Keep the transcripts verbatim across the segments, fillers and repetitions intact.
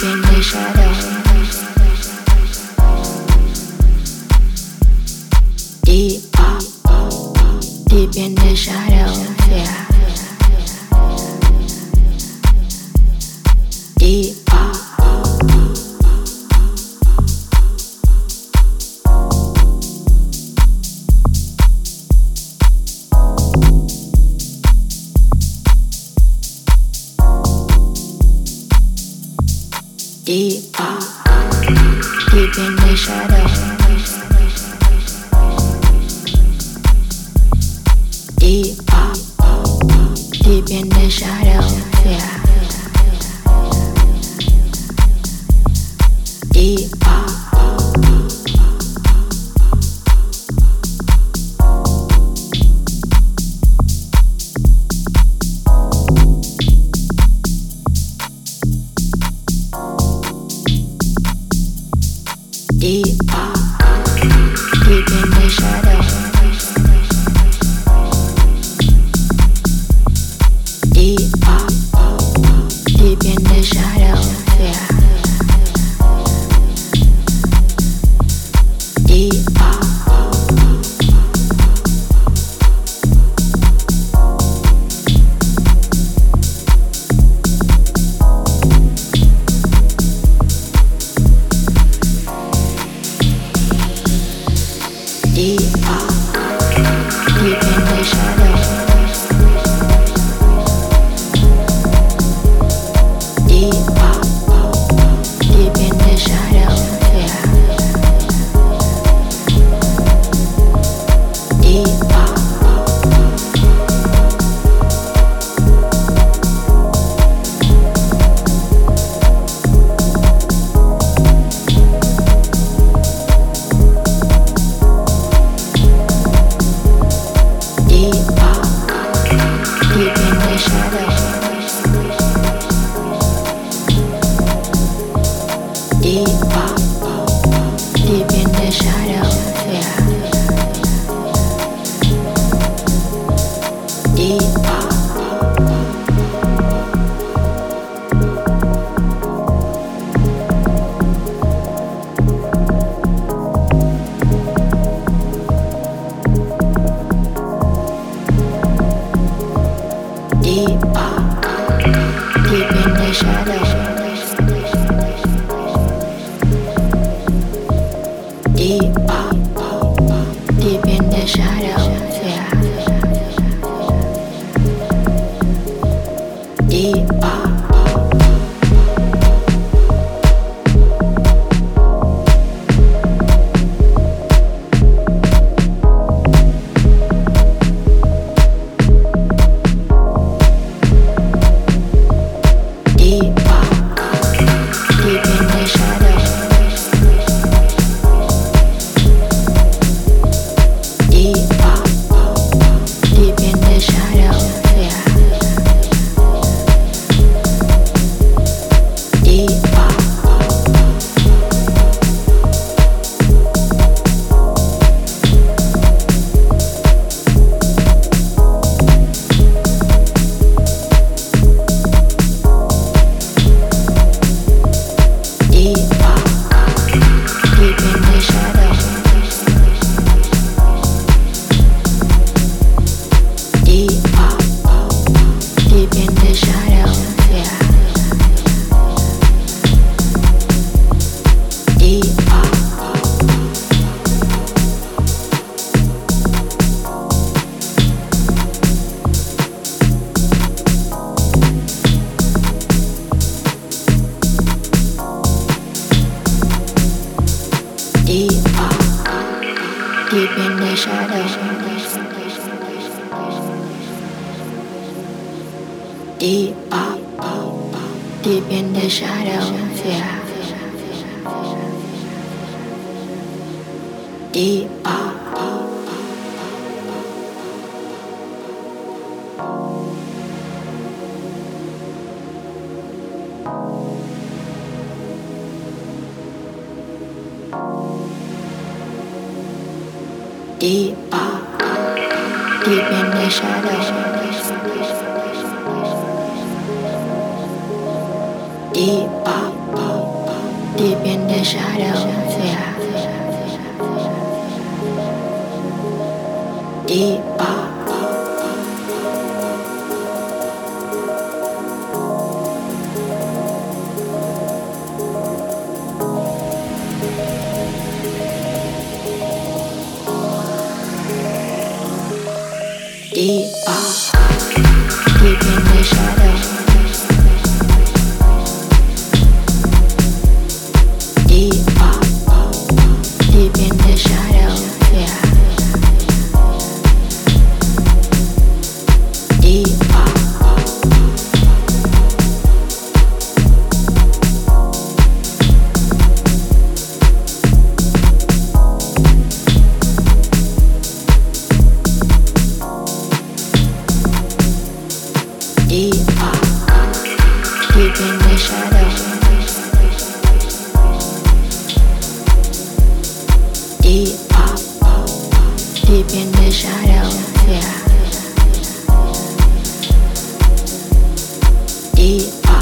in the shadow. Deep, deep in the shadow, yeah. Deep. Deep, deep in the shadow. Deep, deep in the shadow, yeah. Deep. Deep, deep in the shadow. Deep, deep in the shadow, yeah. Deep. Deep, deep in the shadow. Deep, deep in the shadow, yeah. Deep. Deep in the shadow. Deep, deep in the shadow, yeah. Deep. Deep, deep in the shadow. Deep, deep in the shadow, yeah. Deep. Deep, deep in the shadow. Deep, deep in the shadow, yeah. Deep. Deep, deep in the shadow. Deep, deep in the shadow, yeah. Deep. Deep, deep in the shadow. Deep, deep in the shadow, yeah. Deep. Deep, deep in the shadow. Deep, shadows, yeah. Deeper. Deeper. Deep in the shadows. Deeper. Deep in the shadows, yeah. Deeper. Deeper, deep in the shadows. Deeper, deep in the shadows, yeah. Deeper.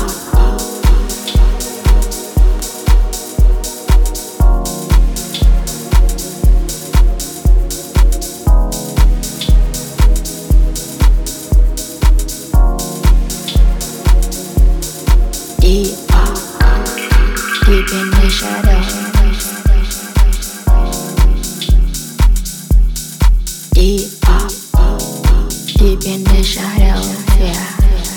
Deeper, deep in the shadows. Deeper, deep in the shadows, yeah.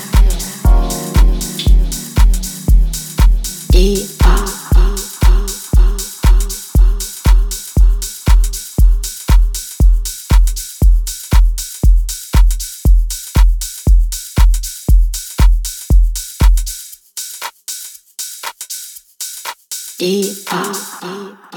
Deeper. Deeper.